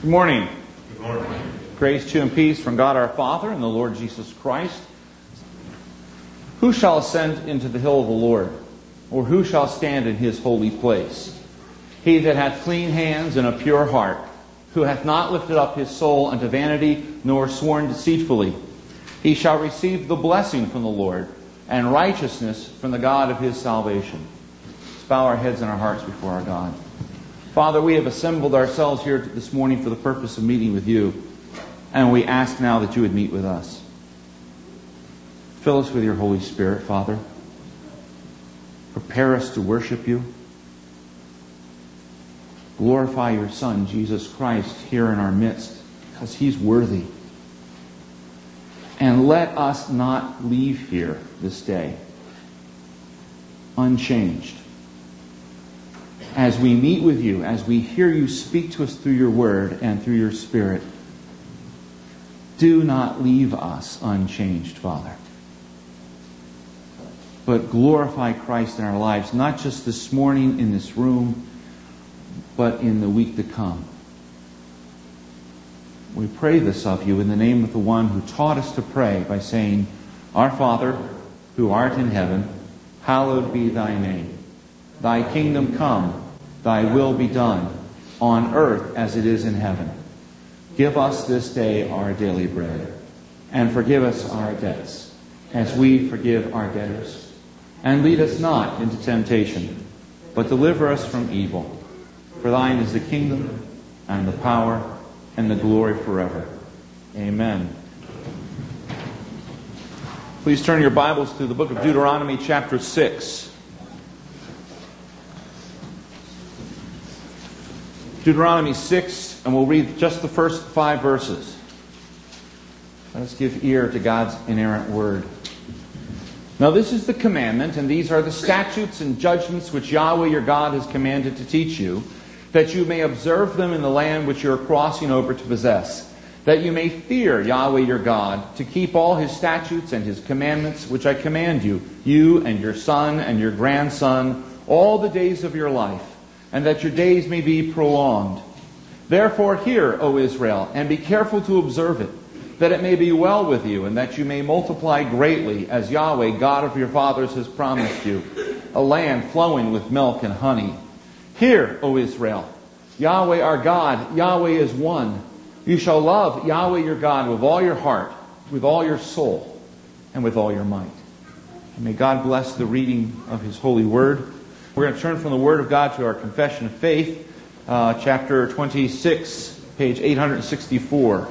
Good morning. Good morning. Grace to you and peace from God our Father and the Lord Jesus Christ. Who shall ascend into the hill of the Lord? Or who shall stand in his holy place? He that hath clean hands and a pure heart, who hath not lifted up his soul unto vanity, nor sworn deceitfully. He shall receive the blessing from the Lord, and righteousness from the God of his salvation. Let's bow our heads and our hearts before our God. Father, we have assembled ourselves here this morning for the purpose of meeting with you, and we ask now that you would meet with us. Fill us with your Holy Spirit, Father. Prepare us to worship you. Glorify your Son, Jesus Christ, here in our midst, because he's worthy. And let us not leave here this day unchanged. As we meet with you, as we hear you speak to us through your word and through your Spirit, do not leave us unchanged, Father. But glorify Christ in our lives, not just this morning in this room, but in the week to come. We pray this of you in the name of the one who taught us to pray by saying, Our Father, who art in heaven, hallowed be thy name. Thy kingdom come, thy will be done, on earth as it is in heaven. Give us this day our daily bread, and forgive us our debts, as we forgive our debtors. And lead us not into temptation, but deliver us from evil. For thine is the kingdom, and the power, and the glory forever. Amen. Please turn your Bibles to the book of Deuteronomy chapter 6. Deuteronomy 6, and we'll read just the first 5 verses. Let us give ear to God's inerrant word. Now this is the commandment, and these are the statutes and judgments which Yahweh your God has commanded to teach you, that you may observe them in the land which you are crossing over to possess, that you may fear Yahweh your God, to keep all his statutes and his commandments which I command you, you and your son and your grandson, all the days of your life, and that your days may be prolonged. Therefore hear, O Israel, and be careful to observe it, that it may be well with you, and that you may multiply greatly, as Yahweh, God of your fathers, has promised you, a land flowing with milk and honey. Hear, O Israel, Yahweh our God, Yahweh is one. You shall love Yahweh your God with all your heart, with all your soul, and with all your might. And may God bless the reading of his holy word. We're going to turn from the Word of God to our Confession of Faith, chapter 26, page 864.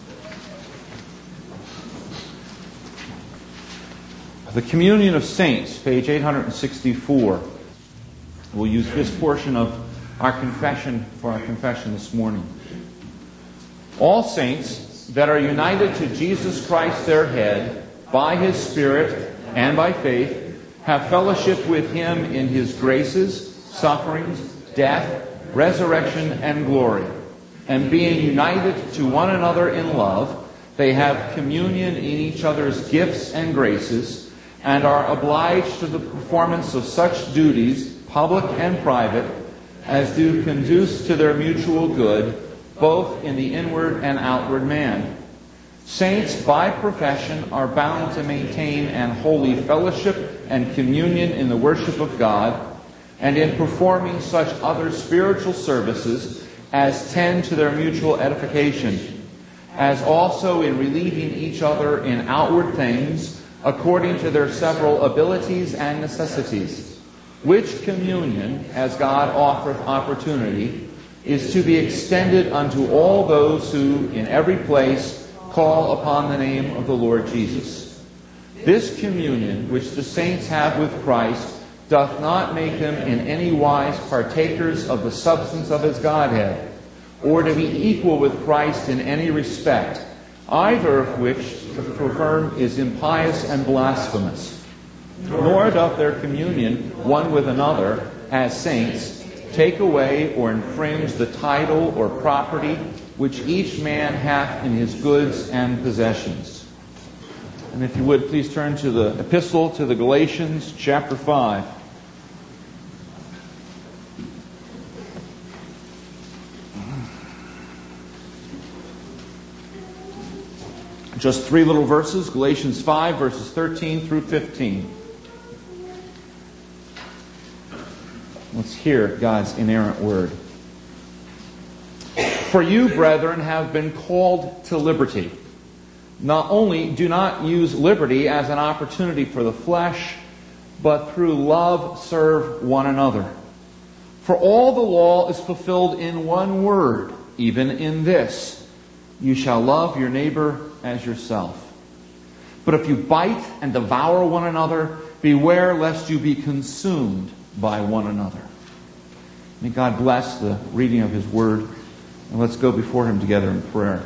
The Communion of Saints, page 864. We'll use this portion of our confession for our confession this morning. All saints that are united to Jesus Christ their head, by his Spirit and by faith, have fellowship with him in his graces, sufferings, death, resurrection, and glory. And being united to one another in love, they have communion in each other's gifts and graces, and are obliged to the performance of such duties, public and private, as do conduce to their mutual good, both in the inward and outward man. Saints, by profession, are bound to maintain an holy fellowship and communion in the worship of God, and in performing such other spiritual services as tend to their mutual edification, as also in relieving each other in outward things, according to their several abilities and necessities, which communion, as God offereth opportunity, is to be extended unto all those who, in every place, call upon the name of the Lord Jesus. This communion which the saints have with Christ doth not make them in any wise partakers of the substance of his Godhead, or to be equal with Christ in any respect, either of which to affirm is impious and blasphemous. Nor doth their communion one with another, as saints, take away or infringe the title or property which each man hath in his goods and possessions. And if you would, please turn to the epistle to the Galatians, chapter 5. Just 3 little verses, Galatians 5, verses 13 through 15. Let's hear God's inerrant word. For you, brethren, have been called to liberty. Not only do not use liberty as an opportunity for the flesh, but through love serve one another. For all the law is fulfilled in one word, even in this: you shall love your neighbor as yourself. But if you bite and devour one another, beware lest you be consumed by one another. May God bless the reading of His Word, and let's go before Him together in prayer.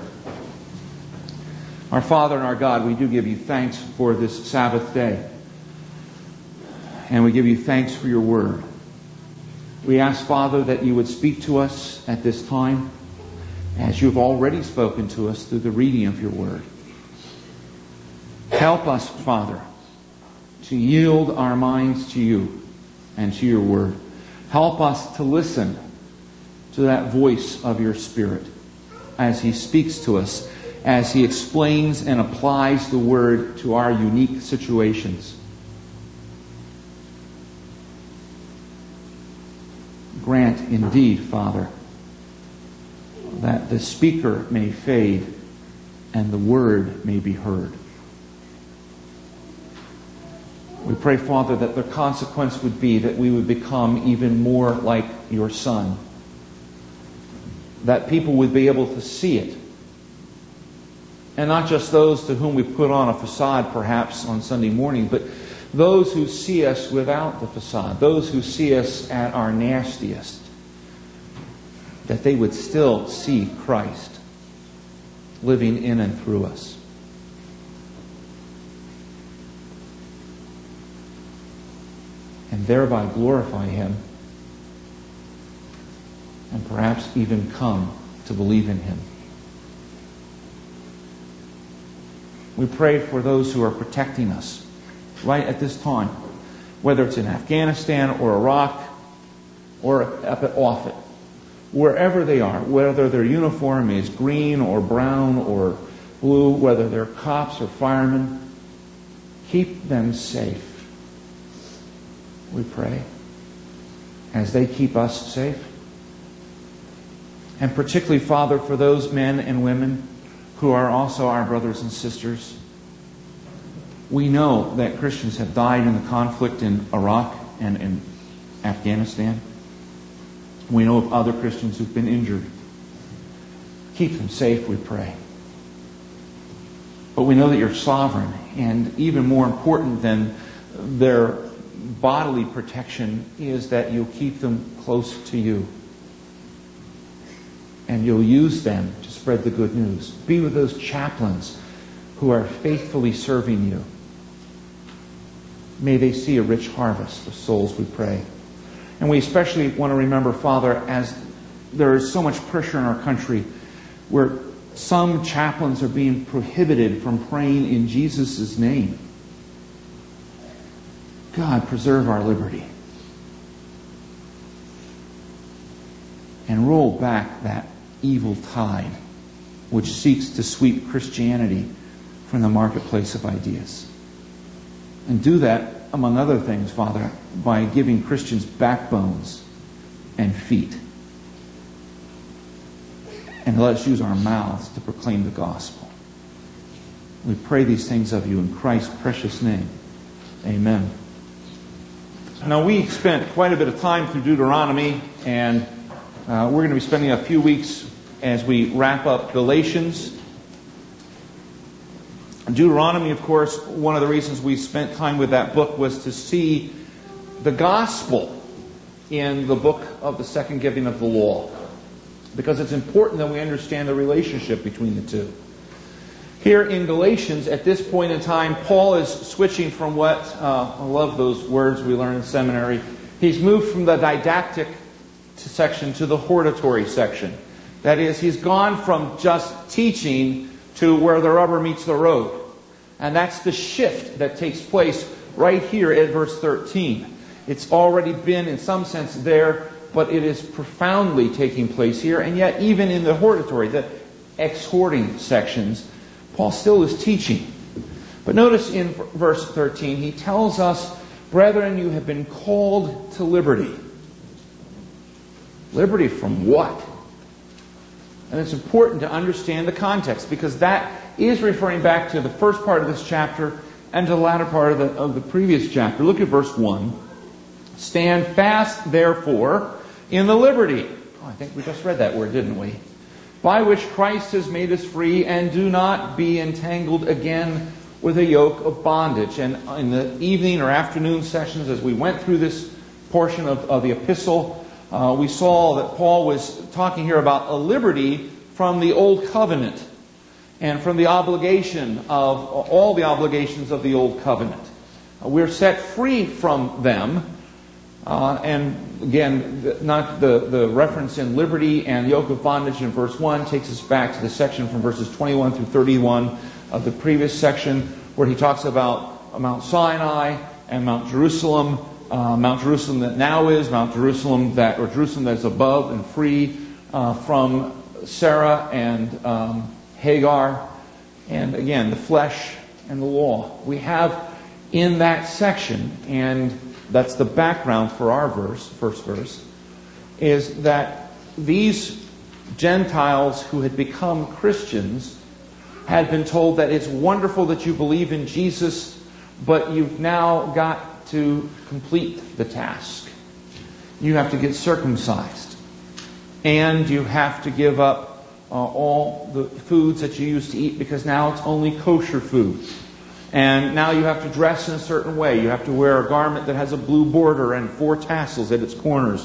Our Father and our God, we do give you thanks for this Sabbath day. And we give you thanks for your word. We ask, Father, that you would speak to us at this time, as you have already spoken to us through the reading of your word. Help us, Father, to yield our minds to you and to your word. Help us to listen to that voice of your Spirit as He speaks to us, as He explains and applies the word to our unique situations. Grant indeed, Father, that the speaker may fade and the word may be heard. We pray, Father, that the consequence would be that we would become even more like your Son. That people would be able to see it. And not just those to whom we put on a facade perhaps on Sunday morning, but those who see us without the facade, those who see us at our nastiest, that they would still see Christ living in and through us. And thereby glorify Him, and perhaps even come to believe in Him. We pray for those who are protecting us right at this time, whether it's in Afghanistan or Iraq or up at Offutt, wherever they are, whether their uniform is green or brown or blue, whether they're cops or firemen, keep them safe. We pray, as they keep us safe. And particularly, Father, for those men and women who are also our brothers and sisters. We know that Christians have died in the conflict in Iraq and in Afghanistan. We know of other Christians who've been injured. Keep them safe, we pray. But we know that you're sovereign, and even more important than their bodily protection is that you'll keep them close to you. And you'll use them to spread the good news. Be with those chaplains who are faithfully serving you. May they see a rich harvest of souls, we pray. And we especially want to remember, Father, as there is so much pressure in our country where some chaplains are being prohibited from praying in Jesus' name. God, preserve our liberty. And roll back that evil tide which seeks to sweep Christianity from the marketplace of ideas. And do that, among other things, Father, by giving Christians backbones and feet. And let us use our mouths to proclaim the gospel. We pray these things of you in Christ's precious name. Amen. Now, we spent quite a bit of time through Deuteronomy, and we're going to be spending a few weeks as we wrap up Galatians. Deuteronomy, of course, one of the reasons we spent time with that book was to see the gospel in the book of the second giving of the law. Because it's important that we understand the relationship between the two. Here in Galatians, at this point in time, Paul is switching from what, I love those words we learn in seminary, he's moved from the didactic section to the hortatory section. That is, he's gone from just teaching to where the rubber meets the road. And that's the shift that takes place right here at verse 13. It's already been, in some sense, there, but it is profoundly taking place here. And yet, even in the hortatory, the exhorting sections, Paul still is teaching. But notice in verse 13, he tells us, brethren, you have been called to liberty. Liberty from what? And it's important to understand the context, because that is referring back to the first part of this chapter and to the latter part of the previous chapter. Look at verse 1. Stand fast, therefore, in the liberty. I think we just read that word, didn't we? By which Christ has made us free, and do not be entangled again with a yoke of bondage. And in the evening or afternoon sessions, as we went through this portion of the epistle, we saw that Paul was talking here about a liberty from the old covenant and from the obligation of all the obligations of the old covenant. We're set free from them. And again, not the reference in liberty and yoke of bondage in verse 1 takes us back to the section from verses 21 through 31 of the previous section, where he talks about Mount Sinai and Mount Jerusalem that now is, Mount Jerusalem Jerusalem that is above and free from Sarah and Hagar, and again, the flesh and the law. We have in that section, and that's the background for our first verse, is that these Gentiles who had become Christians had been told that it's wonderful that you believe in Jesus, but you've now got to complete the task. You have to get circumcised. And you have to give up all the foods that you used to eat, because now it's only kosher food. And now you have to dress in a certain way. You have to wear a garment that has a blue border and 4 tassels at its corners.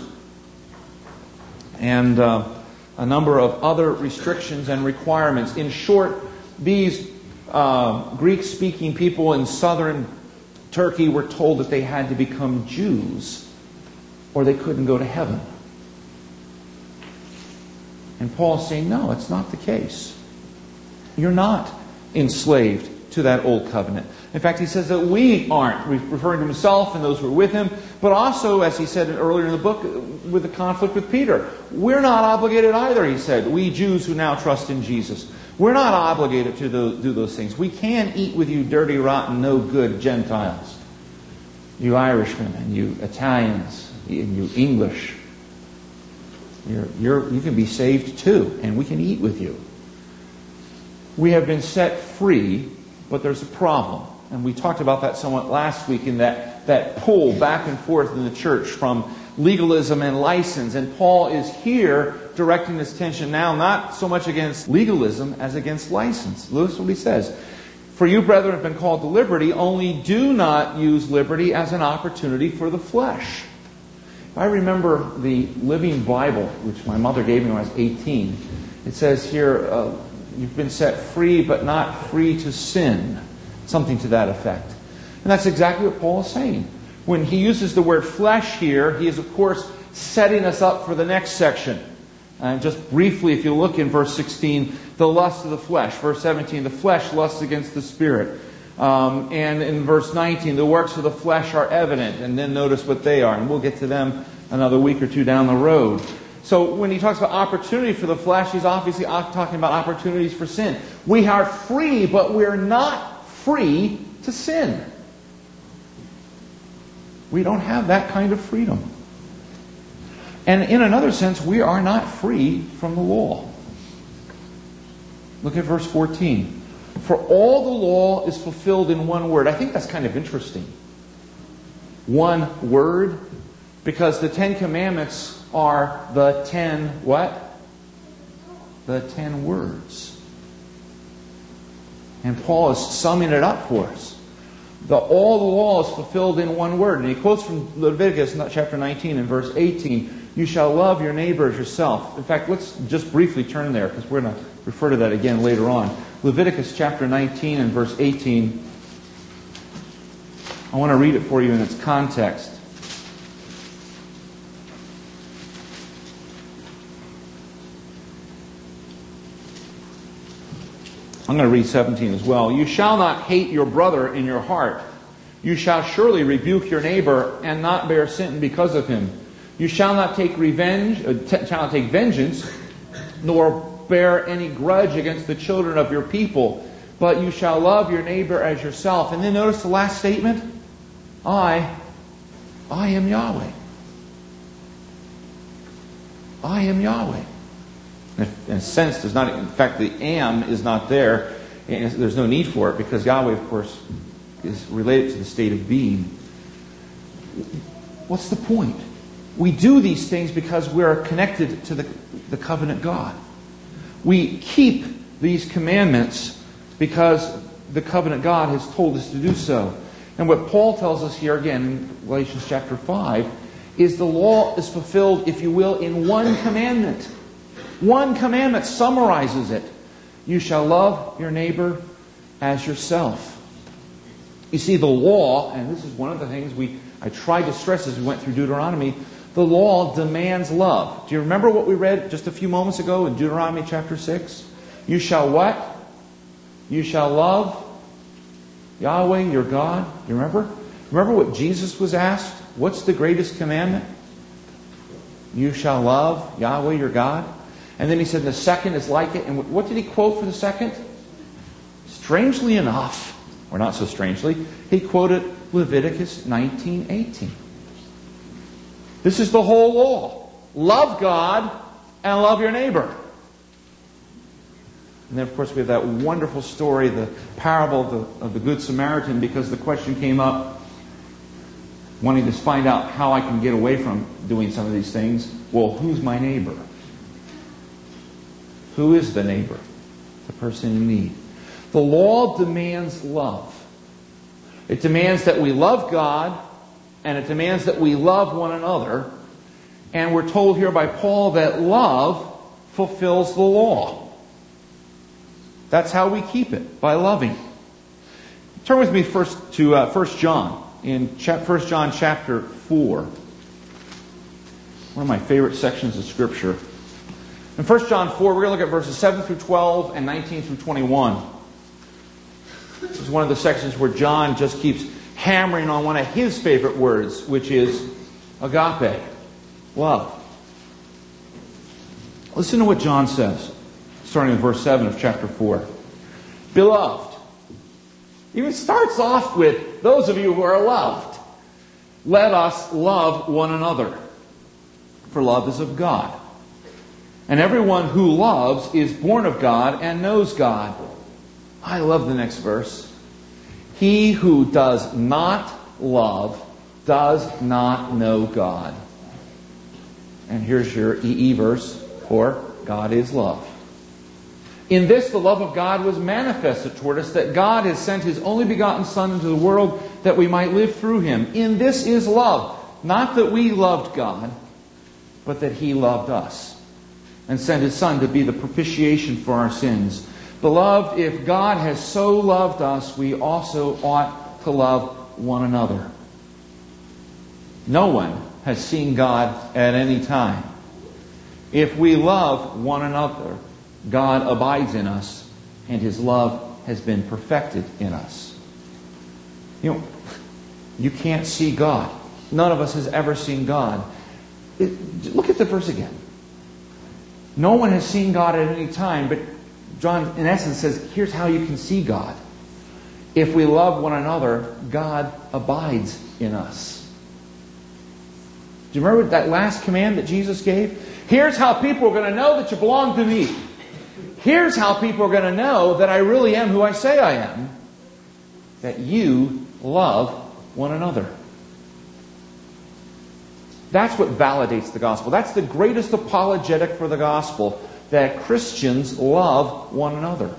And a number of other restrictions and requirements. In short, these Greek-speaking people in southern Turkey were told that they had to become Jews or they couldn't go to heaven. And Paul's saying, no, it's not the case. You're not enslaved to that old covenant. In fact, he says that we aren't, referring to himself and those who are with him, but also, as he said earlier in the book, with the conflict with Peter. We're not obligated either, he said, we Jews who now trust in Jesus. We're not obligated to do those things. We can eat with you dirty, rotten, no good Gentiles. You Irishmen and you Italians and you English. You can be saved too, and we can eat with you. We have been set free, but there's a problem. And we talked about that somewhat last week, in that pull back and forth in the church from legalism and license. And Paul is here directing his attention now not so much against legalism as against license. Notice what he says. For you, brethren, have been called to liberty, only do not use liberty as an opportunity for the flesh. I remember the Living Bible, which my mother gave me when I was 18. It says here, you've been set free, but not free to sin. Something to that effect. And that's exactly what Paul is saying. When he uses the word flesh here, he is, of course, setting us up for the next section. And just briefly, if you look in verse 16, the lust of the flesh. Verse 17, the flesh lusts against the spirit. And in verse 19, the works of the flesh are evident. And then notice what they are. And we'll get to them another week or two down the road. So when he talks about opportunity for the flesh, he's obviously talking about opportunities for sin. We are free, but we're not free to sin. We don't have that kind of freedom. And in another sense, we are not free from the law. Look at verse 14. For all the law is fulfilled in one word. I think that's kind of interesting. One word. Because the 10 Commandments are the 10 what? The 10 words. And Paul is summing it up for us. All the law is fulfilled in one word. And he quotes from Leviticus chapter 19 and verse 18. You shall love your neighbor as yourself. In fact, let's just briefly turn there, because we're going to refer to that again later on. Leviticus chapter 19 and verse 18. I want to read it for you in its context. I'm going to read 17 as well. You shall not hate your brother in your heart. You shall surely rebuke your neighbor and not bear sin because of him. You shall not take vengeance, nor bear any grudge against the children of your people, but you shall love your neighbor as yourself. And then notice the last statement. I am Yahweh. I am Yahweh. In a sense, there's not, in fact, the am is not there. And there's no need for it because Yahweh, of course, is related to the state of being. What's the point? We do these things because we're connected to the covenant God. We keep these commandments because the covenant God has told us to do so. And what Paul tells us here again in Galatians chapter 5 is the law is fulfilled, if you will, in one commandment. One commandment summarizes it. You shall love your neighbor as yourself. You see, the law, and this is one of the things I tried to stress as we went through Deuteronomy, the law demands love. Do you remember what we read just a few moments ago in Deuteronomy chapter 6? You shall what? You shall love Yahweh your God. You remember? Remember what Jesus was asked? What's the greatest commandment? You shall love Yahweh your God. And then he said the second is like it. And what did he quote for the second? Strangely enough, or not so strangely, he quoted Leviticus 19:18. This is the whole law. Love God and love your neighbor. And then, of course, we have that wonderful story, the parable of the Good Samaritan, because the question came up, wanting to find out how I can get away from doing some of these things. Well, who's my neighbor? Who is the neighbor? The person in need. The law demands love. It demands that we love God, and it demands that we love one another. And we're told here by Paul that love fulfills the law. That's how we keep it, by loving. Turn with me first to 1 John, in 1 John chapter 4. One of my favorite sections of Scripture. In 1 John 4, we're going to look at verses 7 through 12 and 19 through 21. This is one of the sections where John just keeps hammering on one of his favorite words, which is agape, love. Listen to what John says, starting with verse 7 of chapter 4. Beloved, he even starts off with those of you who are loved. Let us love one another, for love is of God. And everyone who loves is born of God and knows God. I love the next verse. He who does not love does not know God. And here's your EE verse, for God is love. In this the love of God was manifested toward us, that God has sent His only begotten Son into the world that we might live through Him. In this is love, not that we loved God, but that He loved us and sent His Son to be the propitiation for our sins. Beloved, if God has so loved us, we also ought to love one another. No one has seen God at any time. If we love one another, God abides in us, and His love has been perfected in us. You can't see God. None of us has ever seen God. Look at the verse again. No one has seen God at any time, but John, in essence, says, here's how you can see God. If we love one another, God abides in us. Do you remember that last command that Jesus gave? Here's how people are going to know that you belong to me. Here's how people are going to know that I really am who I say I am. That you love one another. That's what validates the gospel. That's the greatest apologetic for the gospel, that Christians love one another.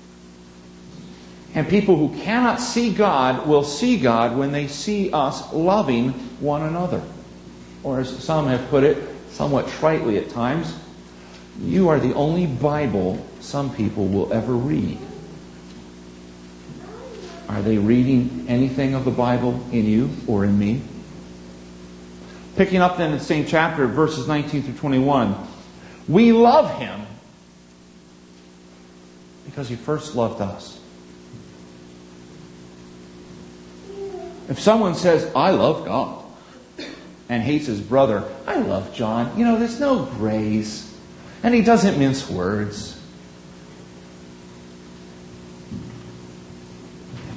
And people who cannot see God will see God when they see us loving one another. Or as some have put it, somewhat tritely at times, you are the only Bible some people will ever read. Are they reading anything of the Bible in you or in me? Picking up then in the same chapter, verses 19 through 21. We love Him because He first loved us. If someone says, I love God, and hates his brother, I love John, there's no grace. And he doesn't mince words.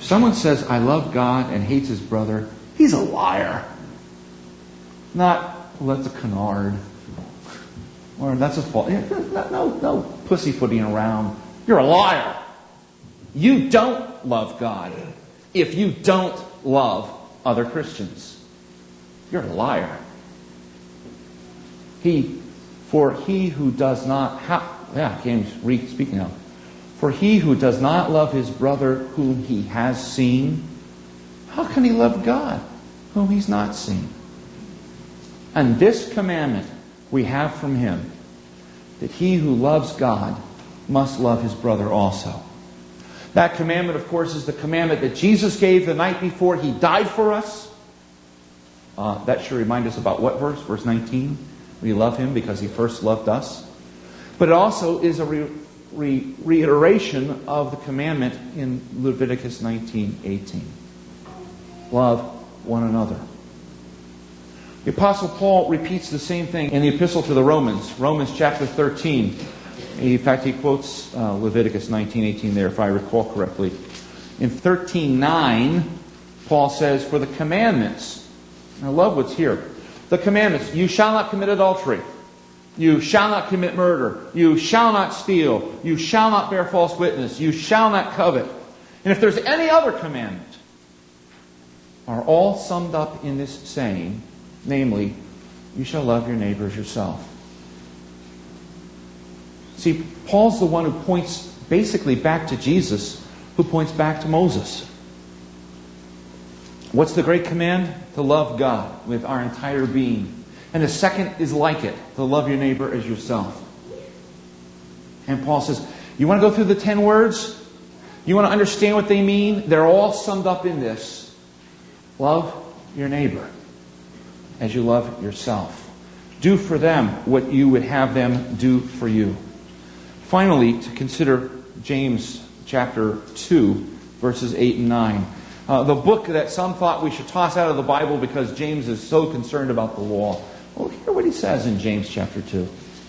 If someone says, I love God and hates his brother, he's a liar. Not, well, that's a canard. Or that's a fault. No pussyfooting around. You're a liar. You don't love God if you don't love other Christians. You're a liar. For he who does not love his brother whom he has seen, how can he love God whom he's not seen? And this commandment we have from him, that he who loves God must love his brother also. That commandment, of course, is the commandment that Jesus gave the night before he died for us. That should remind us about what verse? Verse 19. We love him because he first loved us. But it also is a reiteration of the commandment in Leviticus 19:18. Love one another. The Apostle Paul repeats the same thing in the Epistle to the Romans, Romans chapter 13. In fact, he quotes Leviticus 19:18 there, if I recall correctly. In 13:9, Paul says, for the commandments, I love what's here. The commandments, you shall not commit adultery. You shall not commit murder. You shall not steal. You shall not bear false witness. You shall not covet. And if there's any other commandment, are all summed up in this saying, namely, you shall love your neighbor as yourself. See, Paul's the one who points basically back to Jesus, who points back to Moses. What's the great command? To love God with our entire being. And the second is like it, to love your neighbor as yourself. And Paul says, you want to go through the 10 words? You want to understand what they mean? They're all summed up in this. Love your neighbor as you love yourself. Do for them what you would have them do for you. Finally, to consider James chapter 2, verses 8 and 9. The book that some thought we should toss out of the Bible because James is so concerned about the law. Well, hear what he says in James chapter 2.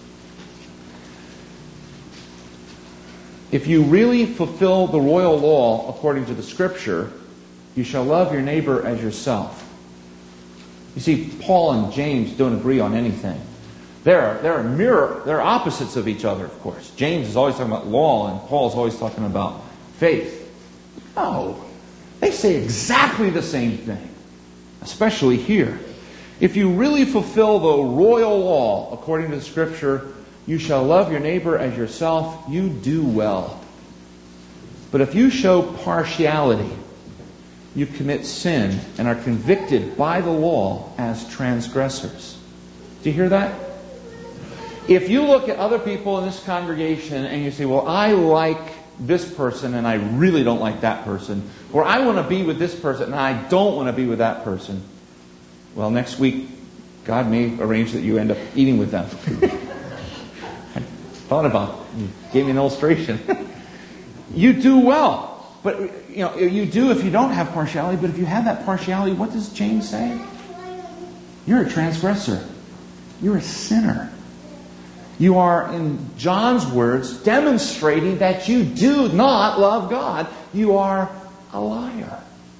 If you really fulfill the royal law according to the Scripture, you shall love your neighbor as yourself. You see, Paul and James don't agree on anything. They're opposites of each other, of course. James is always talking about law, and Paul's always talking about faith. No. They say exactly the same thing, especially here. If you really fulfill the royal law according to the Scripture, you shall love your neighbor as yourself, you do well. But if you show partiality, you commit sin and are convicted by the law as transgressors. Do you hear that? If you look at other people in this congregation and you say, well, I like this person and I really don't like that person, or I want to be with this person and I don't want to be with that person, well, next week God may arrange that you end up eating with them. I thought about it. You gave me an illustration. You do well. But you do if you don't have partiality, but if you have that partiality, what does James say? You're a transgressor. You're a sinner. You are, in John's words, demonstrating that you do not love God. You are a liar.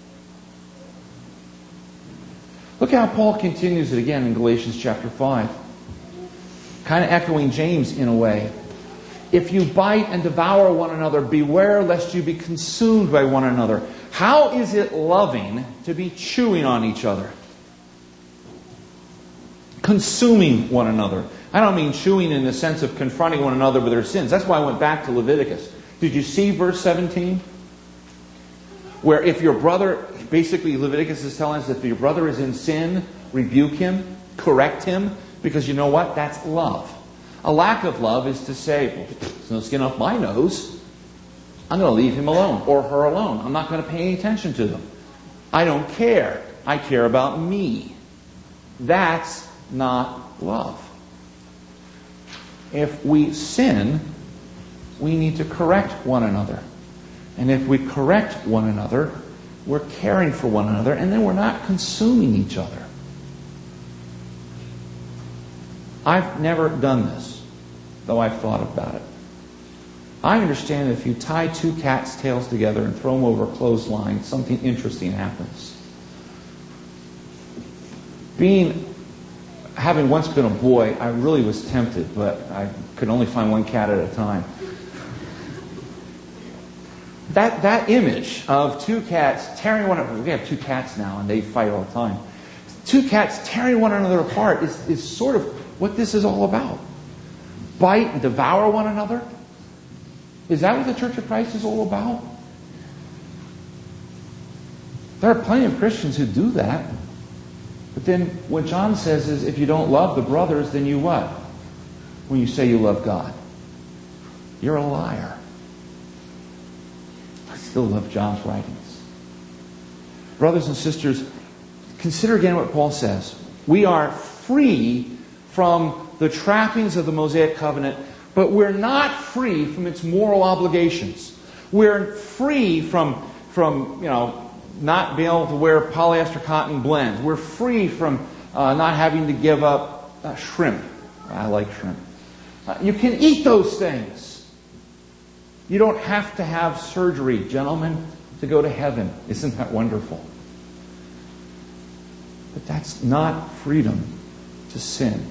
Look how Paul continues it again in Galatians chapter 5. Kind of echoing James in a way. If you bite and devour one another, beware lest you be consumed by one another. How is it loving to be chewing on each other? Consuming one another. I don't mean chewing in the sense of confronting one another with their sins. That's why I went back to Leviticus. Did you see verse 17? Where if your brother, basically Leviticus is telling us that if your brother is in sin, rebuke him, correct him, because you know what? That's love. A lack of love is to say, well, there's no skin off my nose. I'm going to leave him alone or her alone. I'm not going to pay any attention to them. I don't care. I care about me. That's not love. If we sin, we need to correct one another. And if we correct one another, we're caring for one another, and then we're not consuming each other. I've never done this, though I've thought about it. I understand that if you tie two cats' tails together and throw them over a clothesline, something interesting happens. Having once been a boy, I really was tempted, but I could only find one cat at a time. That image of two cats tearing one another, we have two cats now and they fight all the time. Two cats tearing one another apart is sort of what this is all about. Bite and devour one another. Is that what the Church of Christ is all about? There are plenty of Christians who do that. But then what John says is, if you don't love the brothers, then you what? When you say you love God. You're a liar. I still love John's writings. Brothers and sisters, consider again what Paul says. We are free from the trappings of the Mosaic covenant, but we're not free from its moral obligations. We're free from not being able to wear polyester cotton blends. We're free from not having to give up shrimp. I like shrimp. You can eat those things. You don't have to have surgery, gentlemen, to go to heaven. Isn't that wonderful? But that's not freedom to sin.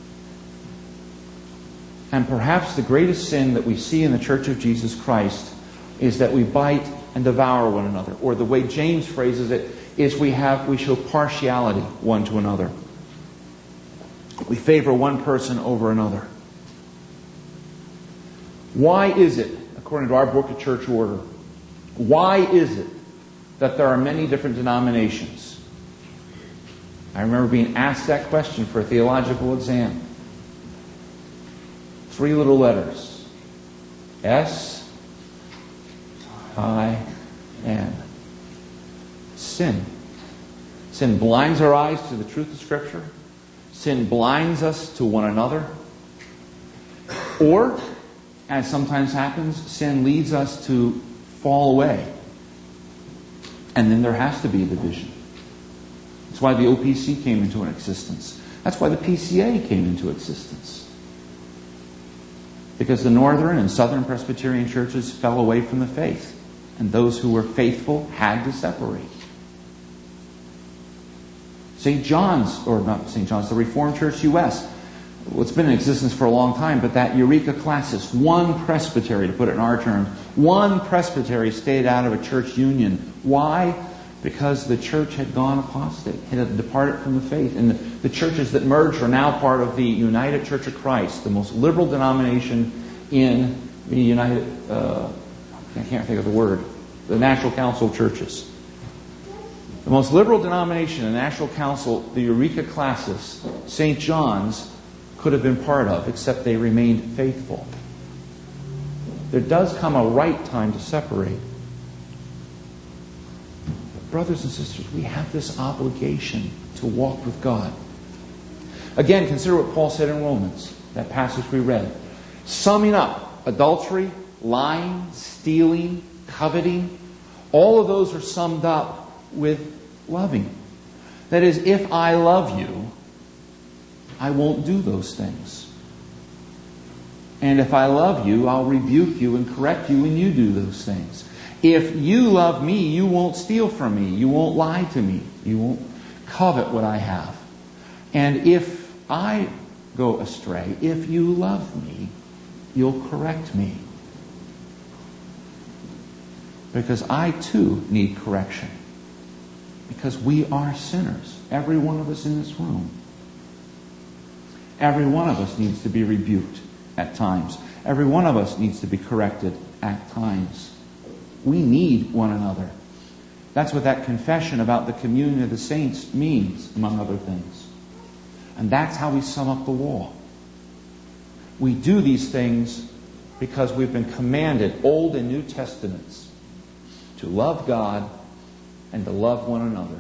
And perhaps the greatest sin that we see in the Church of Jesus Christ is that we bite and devour one another. Or the way James phrases it is we show partiality one to another. We favor one person over another. Why is it, according to our Book of Church Order, why is it that there are many different denominations? I remember being asked that question for a theological exam. 3 little letters. S-I-N. Sin. Sin blinds our eyes to the truth of Scripture. Sin blinds us to one another. Or, as sometimes happens, sin leads us to fall away. And then there has to be a division. That's why the OPC came into existence. That's why the PCA came into existence. Because the Northern and Southern Presbyterian churches fell away from the faith. And those who were faithful had to separate. St. John's, or not St. John's, the Reformed Church U.S., well, it's been in existence for a long time, but that Eureka Classis, one presbytery, to put it in our terms, one presbytery stayed out of a church union. Why? Because the church had gone apostate, had departed from the faith. And the churches that merged are now part of the United Church of Christ, the most liberal denomination in the United, I can't think of the word, the National Council of Churches. The most liberal denomination in the National Council, the Eureka Classis, St. John's, could have been part of, except they remained faithful. There does come a right time to separate. Brothers and sisters, we have this obligation to walk with God. Again, consider what Paul said in Romans, that passage we read. Summing up, adultery, lying, stealing, coveting, all of those are summed up with loving. That is, if I love you, I won't do those things. And if I love you, I'll rebuke you and correct you when you do those things. If you love me, you won't steal from me. You won't lie to me. You won't covet what I have. And if I go astray, if you love me, you'll correct me. Because I too need correction. Because we are sinners. Every one of us in this room. Every one of us needs to be rebuked at times. Every one of us needs to be corrected at times. We need one another. That's what that confession about the communion of the saints means, among other things. And that's how we sum up the law. We do these things because we've been commanded, Old and New Testaments, to love God and to love one another.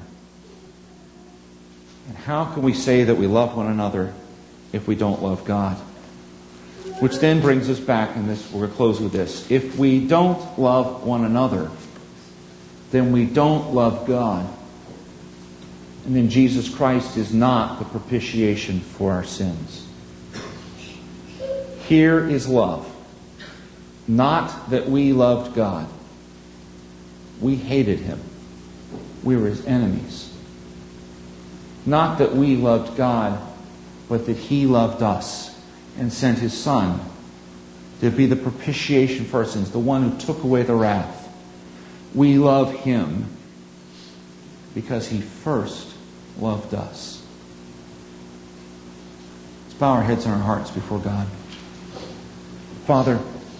And how can we say that we love one another if we don't love God? Which then brings us back, and this, we're going to close with this. If we don't love one another, then we don't love God. And then Jesus Christ is not the propitiation for our sins. Here is love. Not that we loved God. We hated him. We were his enemies. Not that we loved God, but that he loved us and sent his Son to be the propitiation for our sins, the one who took away the wrath. We love him because he first loved us. Let's bow our heads and our hearts before God. Father,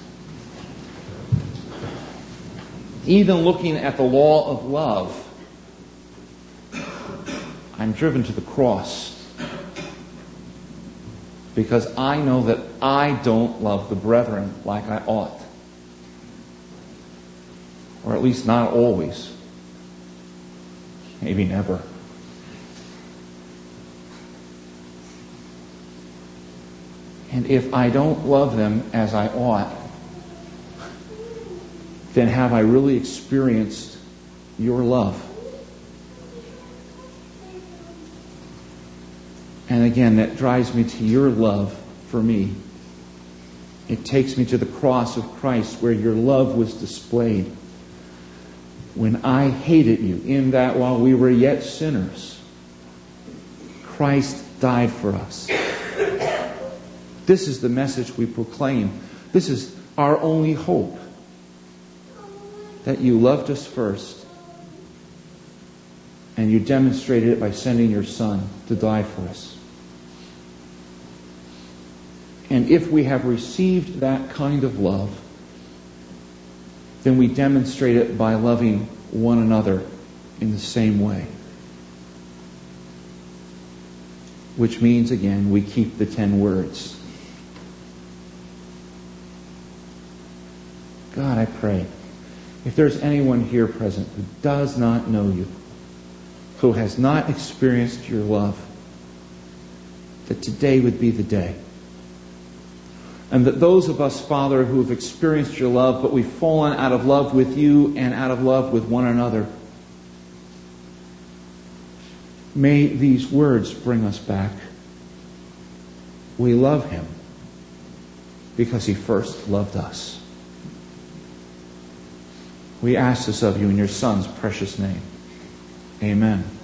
even looking at the law of love, I'm driven to the cross because I know that I don't love the brethren like I ought. Or at least not always. Maybe never. And if I don't love them as I ought, then have I really experienced your love? And again, that drives me to your love for me. It takes me to the cross of Christ where your love was displayed. When I hated you, in that while we were yet sinners, Christ died for us. This is the message we proclaim. This is our only hope. That you loved us first, and you demonstrated it by sending your Son to die for us. And if we have received that kind of love, then we demonstrate it by loving one another in the same way. Which means, again, we keep the 10 words. God, I pray, if there's anyone here present who does not know you, who has not experienced your love, that today would be the day. And that those of us, Father, who have experienced your love, but we've fallen out of love with you and out of love with one another, may these words bring us back. We love him because he first loved us. We ask this of you in your Son's precious name. Amen.